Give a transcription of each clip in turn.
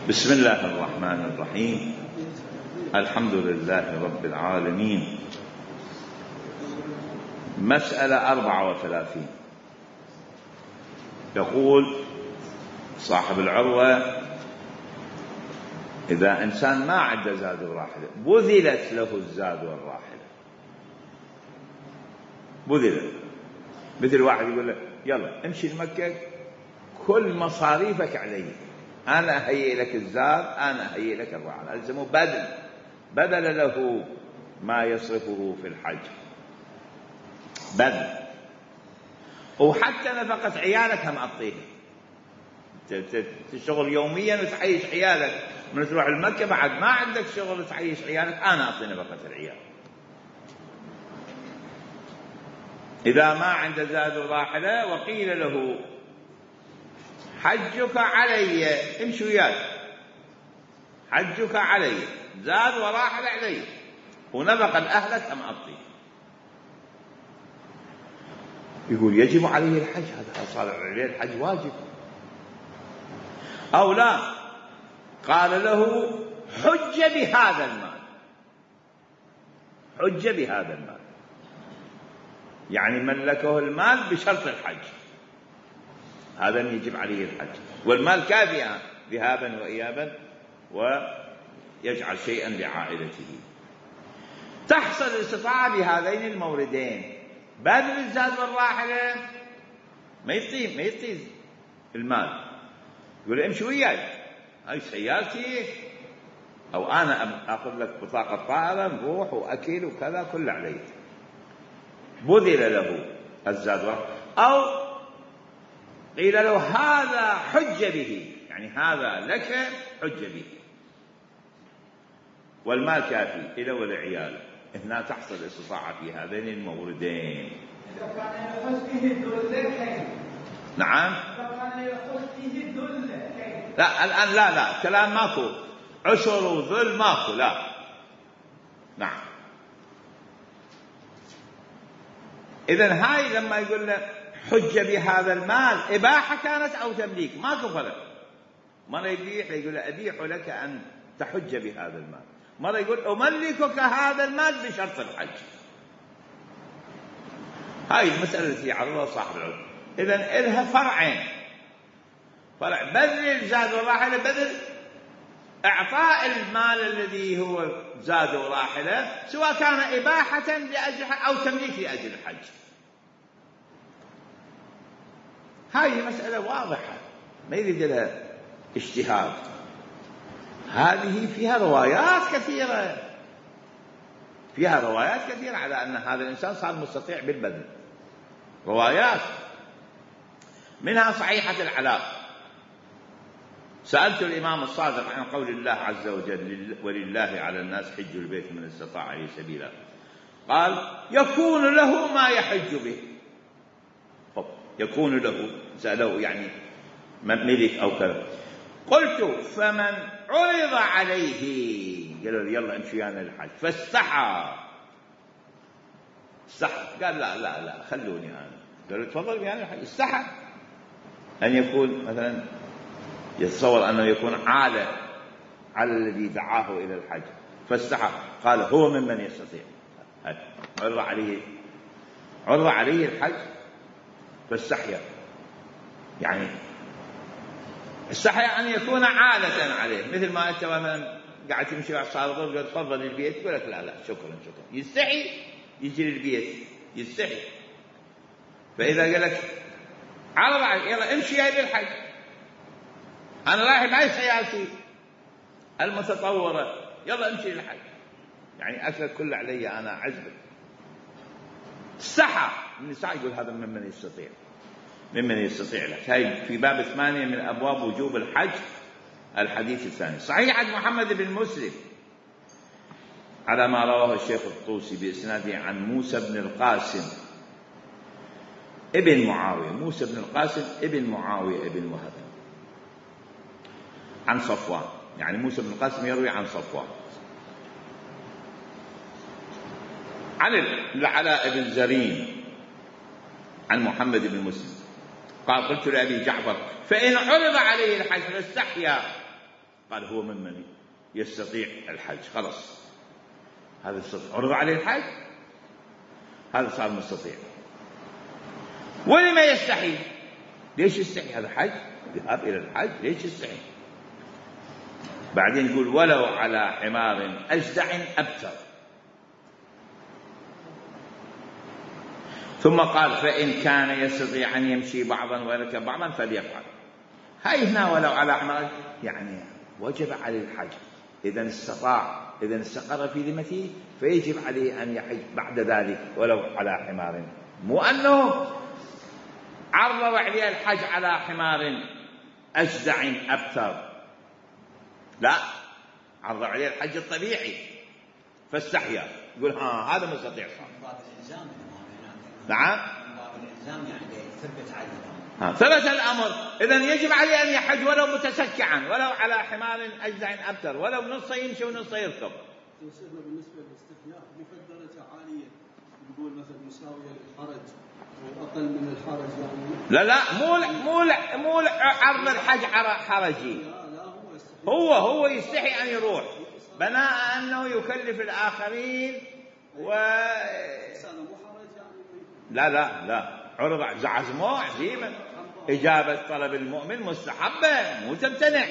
بسم الله الرحمن الرحيم. الحمد لله رب العالمين. مسألة 34. يقول صاحب العروة: إذا إنسان ما عنده زاد وراحلة بذلت له الزاد والراحلة، بذلت، مثل واحد يقول له: يلا امشي لمكة، كل مصاريفك علي، أنا أهيئ لك الزاد، أنا أهيئ لك الراحلة. ألزمه بدل له ما يصرفه في الحج، بدل. وحتى نفقة عيالك هم أعطيها، تشتغل يوميا وتعيش عيالك، من تروح المكة بعد ما عندك شغل تعيش عيالك، أنا أعطي نفقة العيال. إذا ما عنده زاد وراحلة وقيل له: حجك علي، امشي وياي، حجك علي، زاد وراحلة علي، ونفقة أهلك هم أعطي. يقول يجب عليه الحج، هذا صار عليه الحج واجب. أو لا، قال له: حج بهذا المال، حج بهذا المال، يعني ملكه المال بشرط الحج، هذا يجب عليه الحج، والمال كافيا ذهابا وإيابا، ويجعل شيئا لعائلته. تحصل الاستطاعة بهذين الموردين، بذل الزاد والراحلة ما يطيز المال، يقول امشي وياي، هاي سيارتي، أو أنا أخذ لك بطاقة طائرة نروح وأكل وكذا كله علي، بذل له الزاد. أو قيل له: هذا حج به، يعني هذا لك حج به، والمال كافي إلى والعيال. هنا تحصل الاستطاعة في هذين الموردين. إذا كان يخص فيه الدلة. نعم. إذا كان يخص فيه الدلة. لا الآن لا كلام ماكو، عشر وذل ماكو، لا. نعم. إذن هاي لما يقول له حج بهذا المال، إباحة كانت أو تمليك، ماكو فرق. مرة يقول له: أبيح لك أن تحج بهذا المال، مرة يقول: أملكك هذا المال بشرط الحج. هاي المسألة التي عرضها صاحب العلم. إذن إلها فرعين: فرع بذل الزاد والراحلة، بذل إعطاء المال الذي هو زاد وراحلة، سواء كان إباحة لأجل أو تمليك لأجل الحج. هذه مسألة واضحة ما يريد لها اجتهاد. هذه فيها روايات كثيرة، فيها روايات كثيرة على أن هذا الإنسان صار مستطيع بالبذل، روايات منها صحيحة العلاء: سألت الإمام الصادق عن قول الله عز وجل: ولله على الناس حج البيت من استطاع إليه سبيلا، قال: يكون له ما يحج به. يكون له، سأله يعني ملك أو كذا. قلت: فمن عرض عليه، قال له: يلا امشي أنا للحج، فاستحى، قال: لا خلوني أنا. قال له: تفضل بيان الحج. استحى أن يكون مثلا، يتصور أنه يكون عالة على الذي دعاه إلى الحج، فاستحى، قال: هو ممن يستطيع. عرض عليه الحج فاستحيا، يعني استحيا أن يكون عالة عليه، مثل ما أنت مثلا قاعد تمشي على الصالة قال: تفضل البيت، يقول لك: لا شكرا، يستحي يجي للبيت، يستحي. فإذا قال لك عرض عليك: يلا امشي يا للحج، أنا رايح معي سيارتي المتطورة، يلا امشي للحج، يعني أكل كل علي، أنا عزبك. استحى النساء، يقول هذا ممن يستطيع لك. هاي في باب 8 من أبواب وجوب الحج، الحديث الثاني. صحيح عن محمد بن مسلم على ما رواه الشيخ الطوسي بإسناده عن موسى بن القاسم ابن معاوية، موسى بن القاسم ابن معاوية ابن وهب، عن صفوان، يعني موسى بن القاسم يروي عن صفوان، عن العلاء بن زرين عن محمد بن مسلم قال: قلت لأبي جعفر: فإن عرض عليه الحج فاستحيا قال هو ممن يستطيع الحج، خلاص هذا يستطيع، عرض عليه الحج هذا صار مستطيع. ولما يستحي؟ ليش يستحي؟ هذا حج، ذهاب إلى الحج، ليش يستحي؟ بعدين يقول ولو على حمار أجدع أبتر. ثم قال فإن كان يستطيع أن يمشي بعضا ويركب بعضا فليفعل. هاي هنا ولو على حمار يعني وجب عليه الحج، إذا استطاع، إذا استقر في ذمته فيجب عليه أن يحج بعد ذلك ولو على حمار، مو أنه عرض عليه الحج على حمار أجدع أبتر، لا، عرض عليه الحج الطبيعي فاستحيا، يقول هذا مستطيع صار. نعم ثبت الأمر، إذن يجب عليه أن يحج ولو متسكعا، ولو على حمار أجدع أبتر، ولو نص يمشي ونص يركب. بالنسبة للاستحياء بفضلة عالية، يقول مثلا مساوية للحرج أو أقل من الحرج يعني. لا مو عرض الحج حرجي، هو يستحي أن يروح بناء أنه يكلف الآخرين لا عرض عزمه عزيمة، إجابة طلب المؤمن مستحبة مو تمتنع.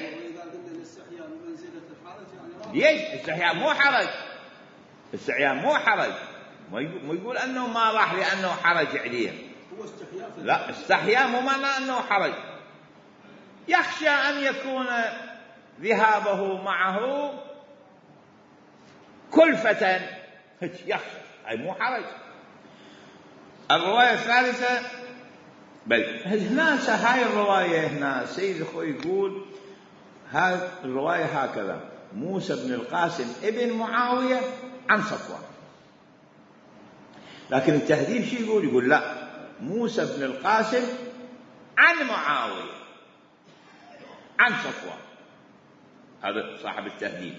ليش؟ الاستحياء مو حرج، الاستحياء مو حرج، مو يقول أنه ما راح لأنه حرج عليه، لا، استحياء مو معنى أنه حرج، يخشى أن يكون ذهابه معه كلفة، يخشى، أي مو حرج. الرواية الثالثة، بل هنا هاي الرواية هنا سيد أخوي يقول هذه الرواية هكذا: موسى بن القاسم ابن معاوية عن صفوان. لكن التهذيب شو يقول لا، موسى بن القاسم عن معاوية عن صفوان، هذا صاحب التهذيب.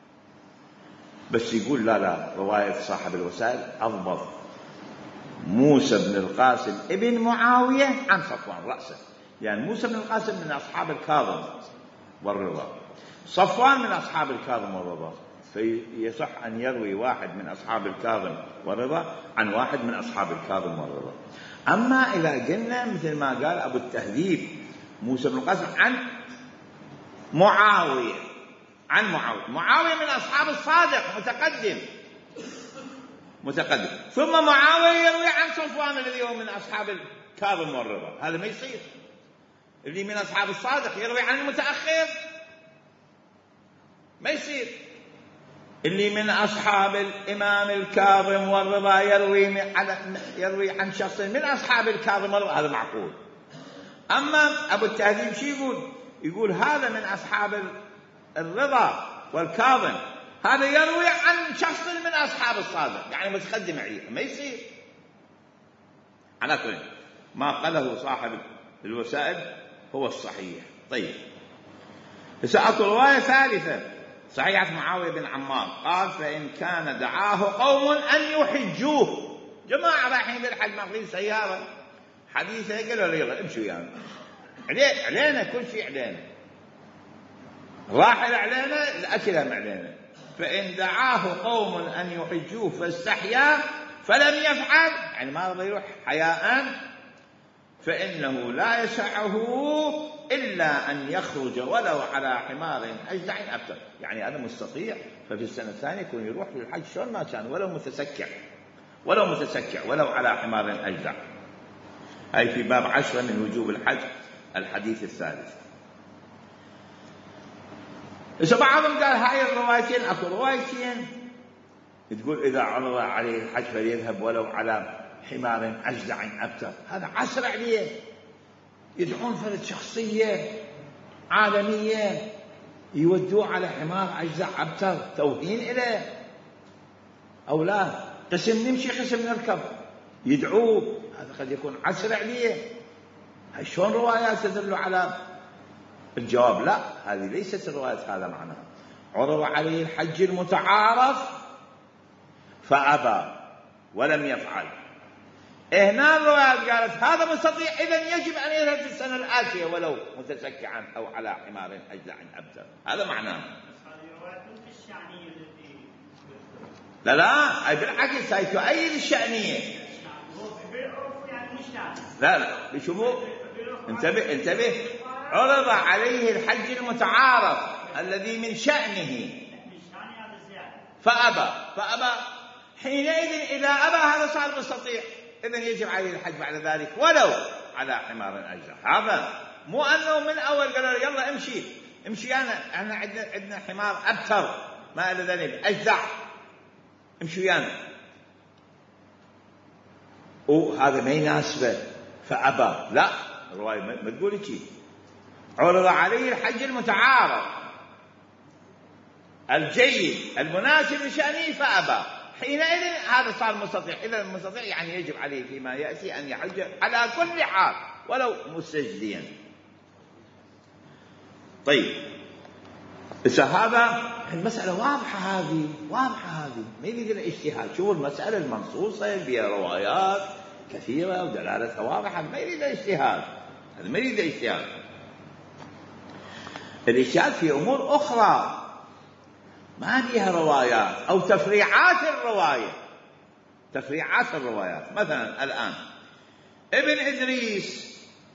بس يقول لا رواية صاحب الوسائل أضبط، موسى بن القاسم ابن معاوية عن صفوان رأسا، يعني موسى بن القاسم من أصحاب الكاظم والرضا، صفوان من أصحاب الكاظم والرضا، فيصح أن يروي واحد من أصحاب الكاظم والرضا عن واحد من أصحاب الكاظم والرضا. أما إذا قلنا مثل ما قال أبو التهذيب موسى بن القاسم عن معاوية، معاوية من أصحاب الصادق متقدم، ثم معاوية يروي عن صفوان الذي هو من أصحاب الكاظم والرضا، هذا ما يصير. اللي من أصحاب الصادق يروي عن المتأخر، ما يصير. اللي من أصحاب الإمام الكاظم والرضا يروي عن شخص من أصحاب الكاظم والرضا، هذا معقول. أما أبو التهذيب شو يقول هذا من أصحاب الرضا والكاظم، هذا يروي عن شخص من أصحاب الصادق، يعني متقدم عليه، ما يصير. على كل ما قاله صاحب الوسائل هو الصحيح. طيب، سأقول رواية ثالثة صحيحة معاوية بن عمار قال فإن كان دعاه قوم أن يحجوه، جماعة رايحين بالحج ماخذين سيارة حديثة، قالوا يلا امشوا يعني علينا كل شيء علينا، راحل علينا، الأكل علينا. فإن دعاه قوم أن يحجوه فاستحيا فلم يفعل، يعني ما رضى يروح حياء، فإنه لا يسعه إلا أن يخرج ولو على حمار أجدع أبتر، يعني أنا مستطيع، ففي السنة الثانية يكون يروح للحج شلون ما كان، ولو متسكع ولو على حمار أجدع. هاي في باب 10 من وجوب الحج، الحديث الثالث. إذا بعضهم قال هاي الروايتين، أكو روايتين تقول إذا عرض عليه الحج فليذهب ولو على حمار أجدع أبتر، هذا عسر عليه، يدعون فرد شخصية عالمية يودوه على حمار أجدع أبتر، توهين إليه، أو لا قسم نمشي قسم نركب، يدعوه، هذا قد يكون عسر عليه. هاي شلون روايات تدل على الجواب؟ لا، هذه ليست الروايات هذا معناها. عرض عليه الحج المتعارف فأبى ولم يفعل، هنا الروايات قالت هذا مستطيع إذن يجب أن يذهب في السنة الآتية ولو متسكعا أو على حمار أجزع أبتر. هذا معناه. لا أي بالعكس هي تؤيد الشأنية. لا بشوفوا انتبه عرض عليه الحج المتعارف الذي من شأنه فأبى حينئذ إذا أبى هذا صار مستطيع إذن يجب عليه الحج بعد ذلك ولو على حمار أجزع. هذا مو أنه من أول قالوا يلا امشي أنا عندنا حمار أبتر ما إلى ذلك أجزع امشي ويانا وهذا ما يناسبه فأبى. لا الرواية ما تقول شيء. عرض عليه الحج المتعارف الجيد المناسب لشأنه فأبى حينئذ هذا صار مستطيع. إذا المستطيع يعني يجب عليه فيما يأتي أن يحج على كل حال ولو مستجديا. طيب إذا هذا المسألة واضحة هذه ما يريد الاجتهاد. شوفوا المسألة المنصوصة بها روايات كثيرة ودلالتها واضحة ما يريد الاجتهاد. هذا ما يريد الاجتهاد. الاجتهاد في أمور أخرى ما بيها روايات أو تفريعات الروايات. مثلا الآن ابن إدريس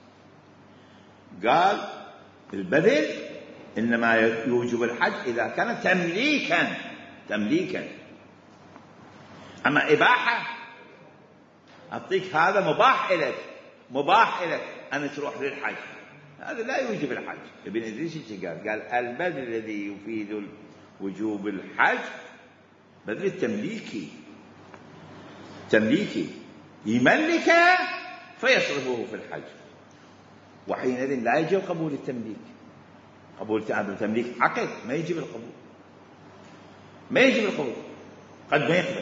قال البذل إنما يوجب الحج إذا كان تمليكا. أما إباحة أعطيك هذا مباح لك أن تروح للحج هذا لا يوجب الحج. ابن إدريس قال البذل الذي يفيد وجوب الحج بذل تمليكي يملك فيصرفه في الحج وحينئذ لا يجب قبول التمليك. قبول التمليك عقد ما يجب القبول قد ما يقبل.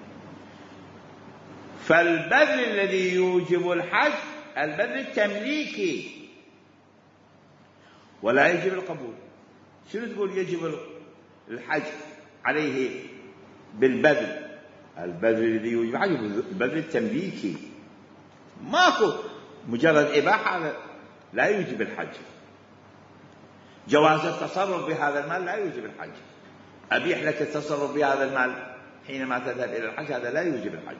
فالبذل الذي يوجب الحج البذل التمليكي ولا يجب القبول. شنو تقول يجب الحج عليه بالبذل؟ البذل الذي يوجب الحج البذل التمليكي ماكو مجرد إباحة لا يوجب الحج. جواز التصرف بهذا المال لا يوجب الحج. أبيح لك التصرف بهذا المال حينما تذهب إلى الحج هذا لا يوجب الحج.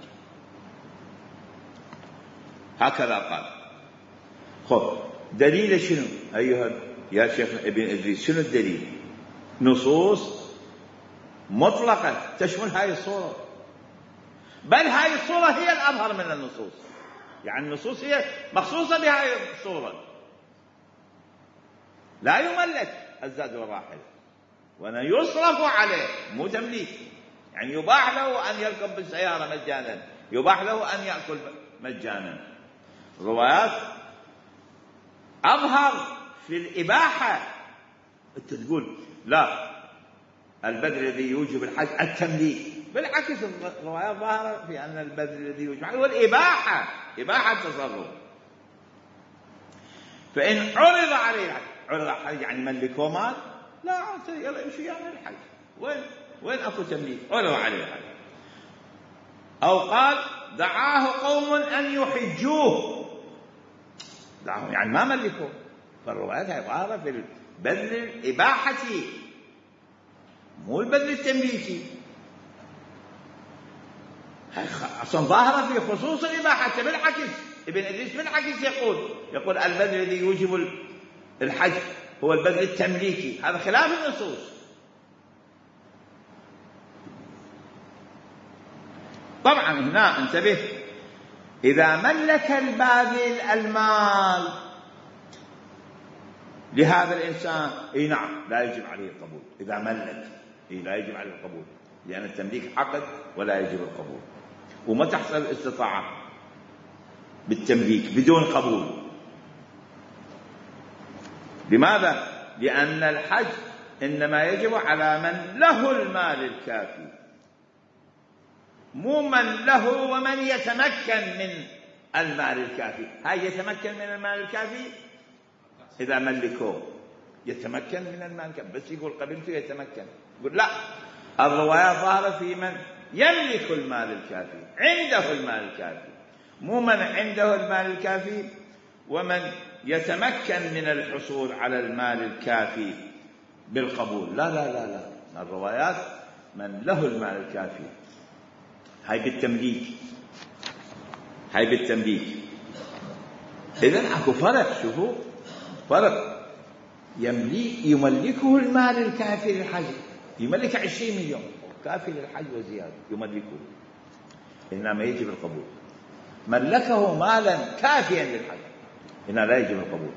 هكذا قال. خب دليل شنو أيها يا شيخ ابن إدريس؟ شنو الدليل؟ نصوص مطلقة تشمل هاي الصورة، بل هاي الصورة هي الأظهر من النصوص. يعني النصوص هي مخصوصة بهاي الصورة. لا يملك الزاد والراحل وأنا يصرف عليه مو تمليك. يعني يباح له أن يركب بالسيارة مجانا، يباح له أن يأكل مجانا. الروايات أظهر في الإباحة. أنت تقول لا البذل الذي يوجب الحج التمليك، بالعكس الروايات ظاهرة في أن البذل الذي يوجب الحج هو الإباحة، إباحة التصرف. فإن عرض عليه الحج، عرض الحج يعني ملكه مال، لا يلا يمشي يعني الحج. وين أكو تمليك؟ عرض عليه الحج. أو قال دعاه قوم أن يحجوه، دعاه يعني ما ملكه. فالروايات هي ظاهرة في البذل الإباحة مو البذل التمليكي. أصلا ظاهرة في خصوص الإباحة. بالعكس ابن إدريس بالعكس يقول البذل الذي يوجب الحج هو البذل التمليكي. هذا خلاف النصوص. طبعا هنا انتبه، إذا ملك الباذل المال لهذا الإنسان نعم لا يجب عليه القبول. إذا ملك لا يجب عليه القبول، لأن التمليك عقد ولا يجب القبول. وما تحصل الاستطاعة بالتمليك بدون قبول. لماذا؟ لأن الحج إنما يجب على من له المال الكافي، مو من له ومن يتمكن من المال الكافي. هاي يتمكن من المال الكافي إذا ملكوه، يتمكن من المال الكافي، بس يقول قبلته يتمكن. يقول لا، الرواية ظاهرة في من يملك المال الكافي، عنده المال الكافي. مو من عنده المال الكافي ومن يتمكن من الحصول على المال الكافي بالقبول. لا لا لا لا، الروايات من له المال الكافي. هاي بالتمليك، هاي بالتمليك. إذن أكو فرق، شوفوا فرق. يملكه المال الكافي للحج، يملك 20 مليون كافي للحج وزيادة يملكه، إنما يجب القبول. ملكه مالا كافيا للحج، هنا لا يجب القبول،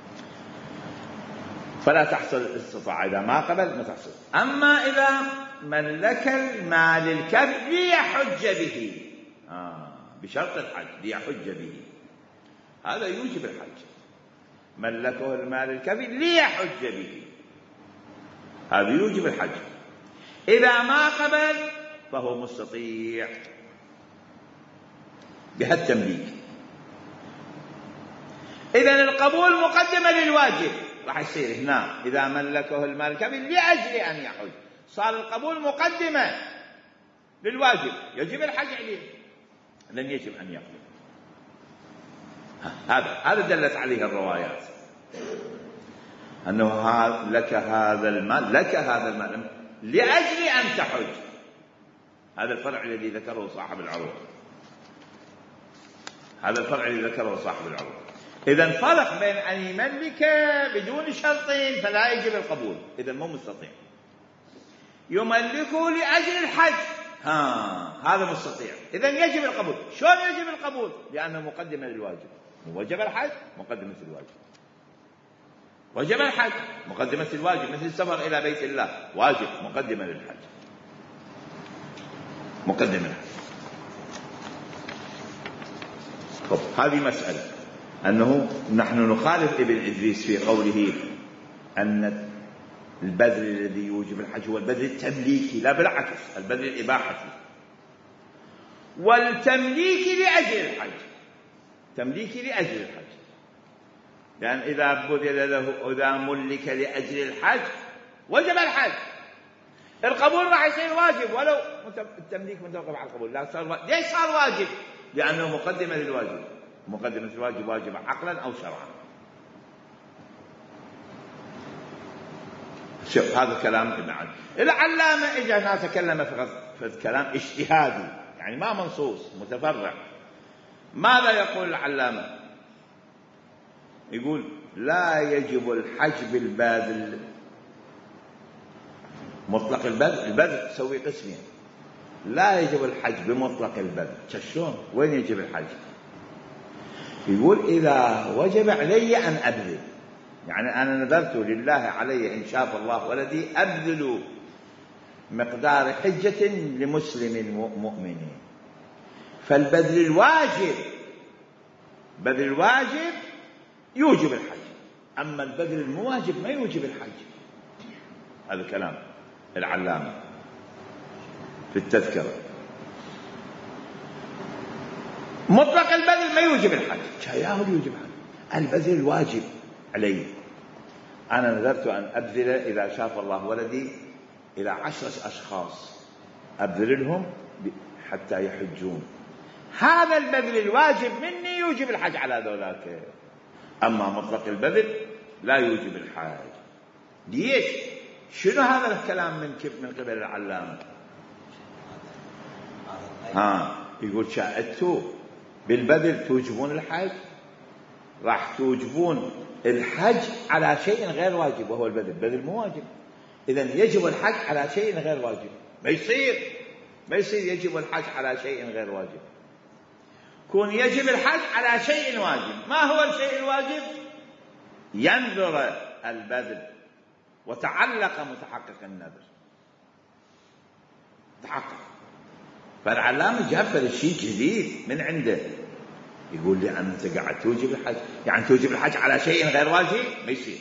فلا تحصل الاستطاعة. إذا ما قبل ما تحصل. أما إذا ملك المال الكافي ليحج به، بشرط الحج، ليحج به، هذا يوجب الحج. ملكه المال الكافي ليحج به، هذا يوجب الحج. إذا ما قبل فهو مستطيع بهالتمليك. إذن القبول مقدمة للواجب، راح يصير هنا إذا ملكه المال الكافي لأجل أن يحج، صار القبول مقدمة للواجب، يجب الحج عليه، لن يجب أن يقبل. هذا دلت عليه الروايات، أنه لك هذا المال، لك هذا المال لأجل أن تحج. هذا الفرع الذي ذكره صاحب العروض، هذا الفرع الذي ذكره صاحب العروض. إذن فرق بين أن يملك بدون شرطين فلا يجب القبول، إذن مو مستطيع. يملكه لأجل الحج، هذا مستطيع، إذن يجب القبول. شلون يجب القبول؟ لأنه مقدمة للواجب. وجب الحج مقدمة الواجب، وجب الحج مقدمة الواجب، مثل السفر إلى بيت الله واجب مقدمة للحج، مقدمة الحج. طب هذه مسألة، أنه نحن نخالف ابن إدريس في قوله أن البذل الذي يوجب الحج هو البذل التمليكي، لا بالعكس، البذل الإباحي. والتمليك لأجل الحج، تمليكي لأجل الحج، لأن إذا بذل له، إذا ملك لأجل الحج وجب الحج. القبول راح يصير واجب ولو التمليك متوقف على القبول، لا صار ليش صار واجب؟ لأنه مقدمة للواجب، مقدمة الواجب واجب عقلا أو شرعا. شوف هذا كلام ابن عدي. العلامة إجا هنا تكلم في كلام اجتهادي، يعني ما منصوص، متفرع. ماذا يقول العلامة؟ يقول لا يجب الحج بالبذل، مطلق البذل. البذل تسوي قسمين، لا يجب الحج بمطلق البذل. شلون؟ وين يجب الحج؟ يقول إذا وجب علي أن أبذل، يعني أنا نذرت لله علي إن شاء الله ولدي أبذل مقدار حجة لمسلم مؤمن، فالبذل الواجب، بذل الواجب يوجب الحج، أما البذل المواجب ما يوجب الحج. هذا كلام العلامة في التذكرة. مطلق البذل ما يوجب الحج، شياه يوجب الحج. البذل الواجب علي، أنا نذرت أن أبذل إذا شاف الله ولدي إلى 10 أشخاص، أبذل لهم حتى يحجون، هذا البذل الواجب مني يوجب الحج على ذولاك. أما مطلق البذل لا يوجب الحج. ليش؟ شنو هذا الكلام من قبل العلامة؟ يقول شاءتوا بالبذل توجبون الحج، راح توجبون الحج على شيء غير واجب وهو البذل. البذل مو واجب، إذن يجب الحج على شيء غير واجب. ما يصير يجب الحج على شيء غير واجب. كون يجب الحج على شيء واجب. ما هو الشيء الواجب؟ ينذر البذل وتعلق متحقق النذر، تحقق. فالعلامة جاب الشيء جديد من عنده، يقول لي أنت قاعد توجب الحج، يعني توجب الحج على شيء غير واجب، ما يصير.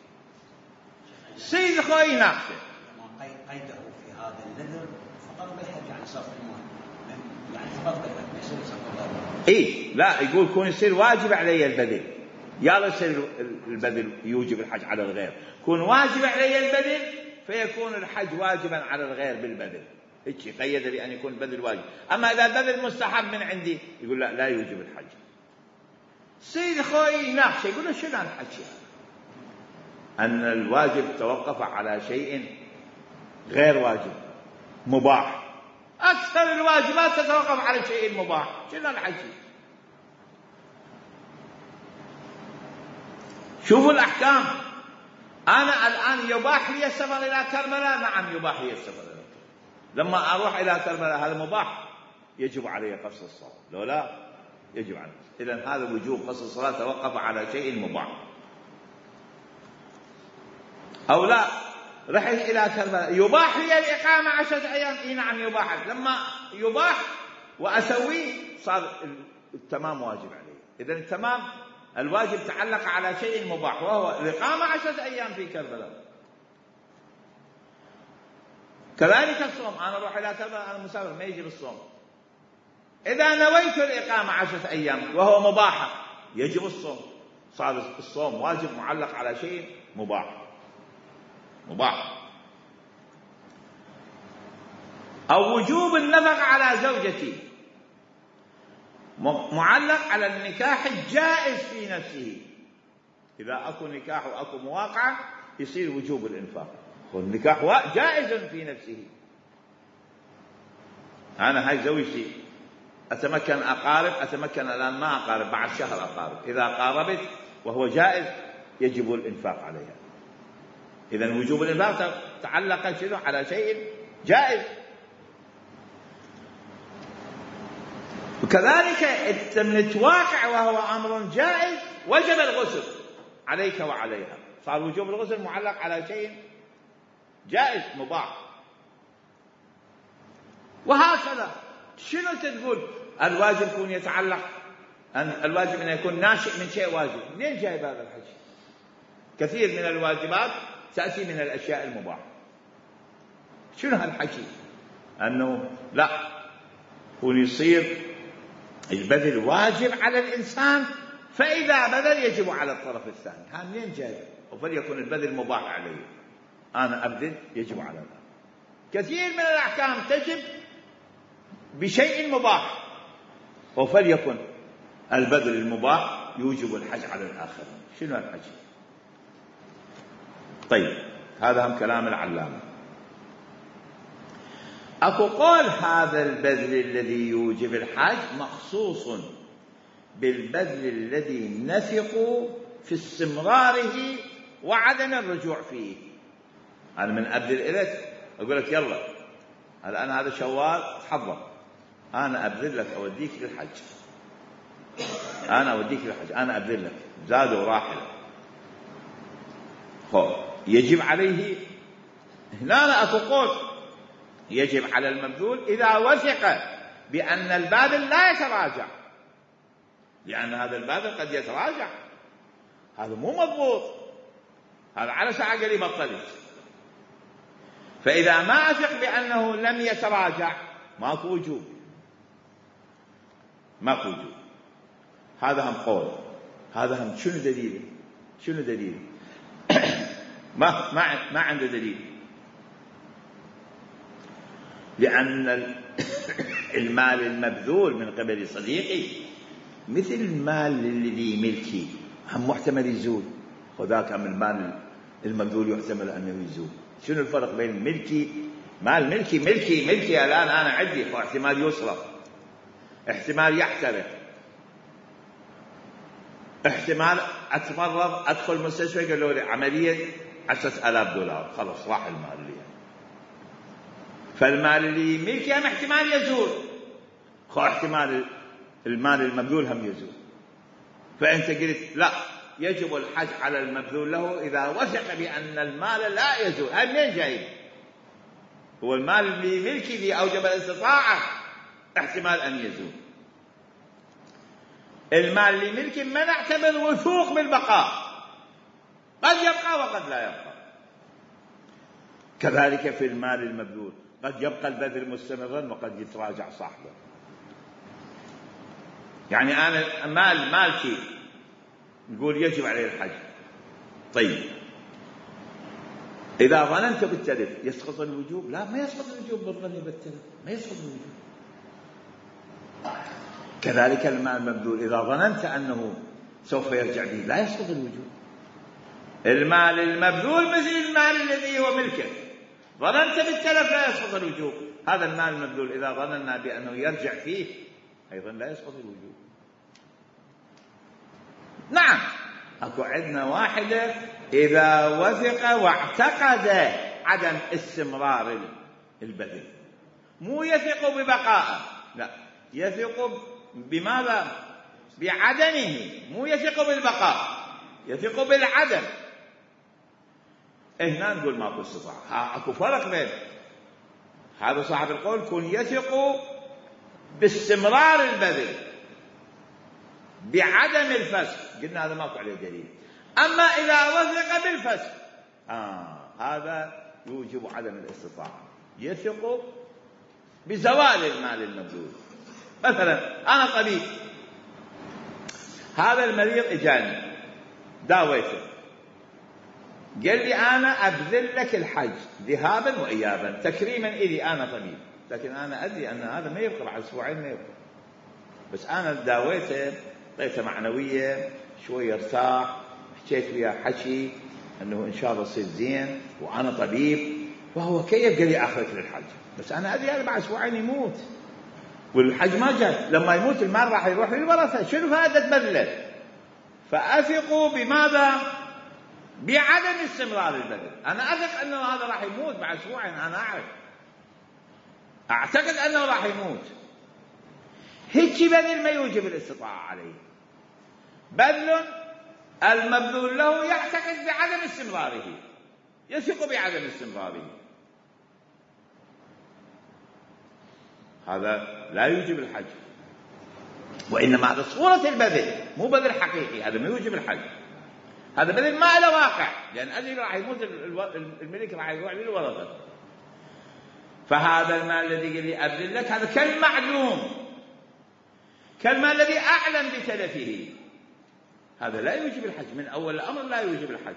سيد خوي ناقشه قيده في هذا النذر فقط بالحج، يعني صرف المال، يعني فقط بالحج ما يصير صرف. لا، يقول كون يصير واجب علي البذل، يلا يصير البذل يوجب الحج على الغير. كون واجب علي البذل فيكون الحج واجبا على الغير بالبذل. هيك يقيد بأن يكون البذل واجب. أما إذا البذل مستحب من عندي يقول لا يوجب الحج. سيد خوي يناقشه يقول له شنو الحكي؟ أن الواجب توقف على شيء غير واجب مباح. أكثر الواجبات تتوقف على شيء مباح. شنو الحكي؟ شوفوا الأحكام. أنا الآن يباح لي السفر إلى كربلاء؟ نعم يباح لي السفر إلى كربلاء. لما أروح إلى كربلاء هذا مباح، يجب علي قصر الصلاة، لو لا يجب علي. إذن هذا وجوب قصر الصلاة توقف على شيء مباح. أو لا رحت إلى كربلاء يباح لي الإقامة 10 أيام؟ إيه نعم يباح. لما يباح وأسويه صار التمام واجب عليه. إذن التمام الواجب تعلق على شيء مباح وهو الإقامة 10 أيام في كربلاء. كذلك الصوم، أنا أروح إلى كربلاء أنا مسافر ما يجب الصوم. إذا نويت الإقامة 10 أيام وهو مباح يجب الصوم. صار الصوم واجب معلق على شيء مباح. أو وجوب النفقة على زوجتي معلق على النكاح الجائز في نفسه. إذا أكو نكاح وأكو مواقعة يصير وجوب الإنفاق. والنكاح جائز في نفسه. أنا هاي زوجتي أتمكن أقارب، أتمكن الآن ما أقارب، بعد شهر أقارب. إذا قاربت وهو جائز يجب الإنفاق عليها. إذن وجوب الإنفاق تعلق شنو؟ على شيء جائز. وكذلك من تواقع وهو أمر جائز وجب الغسل عليك وعليها. صار وجوب الغسل معلق على شيء جائز مباح. وهكذا شنو تقول الواجب يكون يتعلق الواجب أن يكون ناشئ من شيء واجب؟ منين جايب هذا الحكي؟ كثير من الواجبات تأتي من الأشياء المباحة. شنو هالحكي؟ أنه لا يكون يصير البذل واجب على الإنسان، فإذا بذل يجب على الطرف الثاني. ها منين جاي؟ وفليكن البذل مباح عليه، أنا أبذل يجب على الله. كثير من الأحكام تجب بشيء مباح، وفليكن البذل المباح يوجب الحج على الآخر. شنو الحج؟ طيب هذا هم كلام العلامة. أكو قول هذا البذل الذي يوجب الحج مخصوص بالبذل الذي نثق في استمراره وعدم الرجوع فيه. أنا من أبذل إليك أقول لك يلا الآن هذا شوال تحضر، أنا أبذل لك أوديك للحج، أنا أوديك للحج، أنا أبذل لك زاد وراحل. يجب عليه هنا. أنا أكو قول يجب على المبذول إذا وثق بأن الباذل لا يتراجع، لأن هذا الباذل قد يتراجع، هذا مو مضبوط، هذا على ساعة قريبة بطلت. فإذا ما أثق بأنه لم يتراجع ماكو وجوب، ماكو وجوب. هذا هم قول، هذا هم شنو دليله؟ شنو دليله؟ ما عنده دليل. لأن المال المبذول من قبل صديقي مثل المال الذي ملكي، هم محتمل يزول، وذاك هم المال المبذول يحتمل أنه يزول. شنو الفرق بين ملكي، مال ملكي الآن أنا عندي، احتمال يصرف، احتمال يحترق، احتمال أتمرض أدخل مستشفى قالوا لي عملية $10,000 خلص راح المال لي. فالمال اللي ملكي هم احتمال يزول، احتمال المال المبذول هم يزول. فأنت قلت لا يجب الحج على المبذول له إذا وثق بأن المال لا يزول. هاي منين جاي؟ هو المال اللي ملكي اللي أوجب الاستطاعة احتمال أن يزول. المال اللي ملكي ما نعتبر وثوق بالبقاء، قد يبقى وقد لا يبقى. كذلك في المال المبذول قد يبقى البذل مستمرا وقد يتراجع صاحبه. يعني أنا مالكي نقول يجب عليه الحج. طيب إذا ظننت بالتلف يسقط الوجوب؟ لا، ما يسقط الوجوب بالظن بالتلف، ما يسقط الوجوب. كذلك المال المبذول إذا ظننت أنه سوف يرجع به لا يسقط الوجوب. المال المبذول مثل المال الذي هو ملكك، ظننت بالتلف لا يسقط الوجوب. هذا المال المبذول إذا ظننا بأنه يرجع فيه أيضا لا يسقط الوجوب. نعم، أكو عندنا واحدة إذا وثق واعتقد عدم استمرار البذل، مو يثق ببقائه، لا، يثق بماذا؟ بعدمه، مو يثق بالبقاء، يثق بالعدم. هنا نقول ماكو استطاعة. اكو فرق بين هذا صاحب القول كون يثق باستمرار البذل بعدم الفسخ، قلنا هذا ماكو عليه دليل. اما اذا وثق بالفسخ هذا يوجب عدم الاستطاعة، يثق بزوال المال المبذول. مثلا انا طبيب، هذا المريض اجاني داويته، قال لي انا ابذل لك الحج ذهابا وايابا تكريما الي انا طبيب، لكن انا ادري ان هذا ما يبقى بعد اسبوعين، ما يبقى، بس انا داويته، اعطيته معنويه شويه، ارتاح، حكيت وياه حكي انه ان شاء الله يصير زين وانا طبيب، وهو كيف قال لي اخذك للحج، بس انا ادري هذا بعد اسبوعين يموت والحج ما جاء، لما يموت المال راح يروح للورثه، شنو فائده بذله؟ فاثق بماذا؟ بعدم استمرار البذل. انا اثق انه هذا راح يموت بعد اسبوعين، انا اعتقد انه راح يموت. هيك بذل ما يوجب الاستطاعه عليه. بذل المبذول له يعتقد بعدم استمراره، يثق بعدم استمراره، هذا لا يوجب الحج. وإنما هذا صورة البذل، مو بذل حقيقي، هذا ما يوجب الحج. هذا بذل ما له واقع، لأن أجل راح يموت الملك، راح يروح للورثة. فهذا المال الذي قال لي أبذل لك هذا كالمعلوم، كالمال الذي أعلم بتلفه، هذا لا يوجب الحج من أول الأمر، لا يوجب الحج.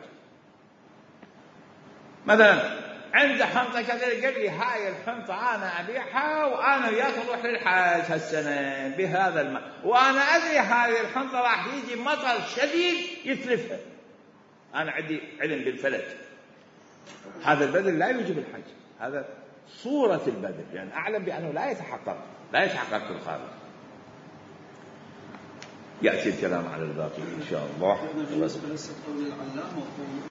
مثلا عنده حنطة كذا، قال لي هاي الحنطة أنا أبيعها وأنا وياك نروح للحج هالسنة بهذا المال، وأنا أدري هاي الحنطة راح يجي مطر شديد يتلفها، أنا عندي علم بالفلك. هذا البذل لا يوجب الحج، هذا صورة البذل، لأن أعلم بأنه لا يتحقق في الخارج. يأتي الكلام على الباقي إن شاء الله.